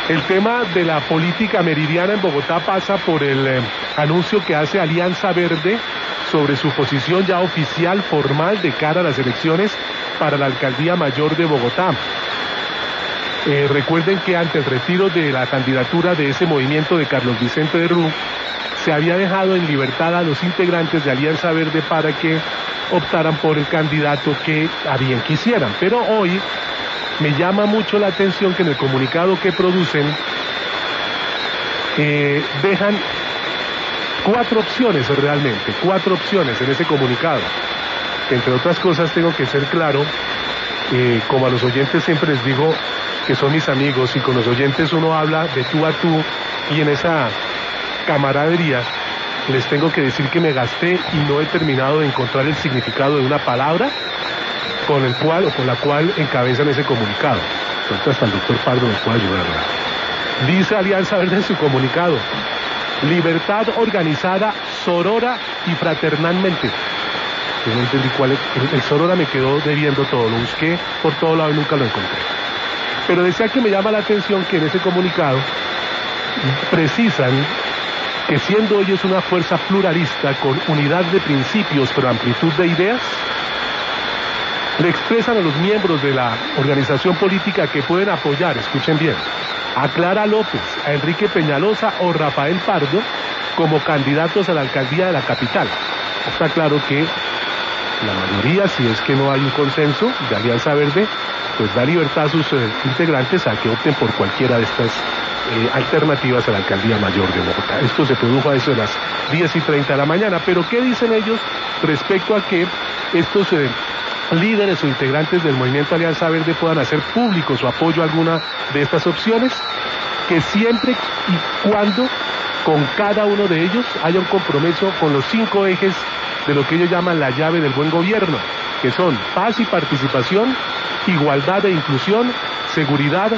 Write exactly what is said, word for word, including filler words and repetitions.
El tema de la política meridiana en Bogotá pasa por el eh, anuncio que hace Alianza Verde sobre su posición ya oficial, formal, de cara a las elecciones para la Alcaldía Mayor de Bogotá. Eh, recuerden que ante el retiro de la candidatura de ese movimiento de Carlos Vicente de Rú, se había dejado en libertad a los integrantes de Alianza Verde para que optaran por el candidato que a bien quisieran. Pero hoy me llama mucho la atención que en el comunicado que producen eh, dejan cuatro opciones realmente, cuatro opciones en ese comunicado. Entre otras cosas tengo que ser claro, eh, como a los oyentes siempre les digo que son mis amigos y con los oyentes uno habla de tú a tú y en esa camaradería les tengo que decir que me gasté y no he terminado de encontrar el significado de una palabra con el cual o con la cual encabezan ese comunicado. Entonces hasta el doctor Pardo nos puede ayudar. Dice Alianza Verde en su comunicado: libertad organizada, sorora y fraternalmente. Yo no entendí cuál es. El, el sorora me quedó debiendo todo, lo busqué por todo lado y nunca lo encontré. Pero decía que me llama la atención que en ese comunicado precisan que siendo ellos una fuerza pluralista con unidad de principios pero amplitud de ideas, le expresan a los miembros de la organización política que pueden apoyar, escuchen bien, a Clara López, a Enrique Peñalosa o Rafael Pardo como candidatos a la alcaldía de la capital. Está claro que la mayoría, si es que no hay un consenso de Alianza Verde, pues da libertad a sus eh, integrantes a que opten por cualquiera de estas eh, alternativas a la alcaldía mayor de Bogotá. Esto se produjo a eso de las diez y treinta de la mañana, pero ¿qué dicen ellos respecto a que estos eh, líderes o integrantes del movimiento Alianza Verde puedan hacer público su apoyo a alguna de estas opciones? Que siempre y cuando con cada uno de ellos haya un compromiso con los cinco ejes de lo que ellos llaman la llave del buen gobierno, que son paz y participación, igualdad e inclusión, seguridad,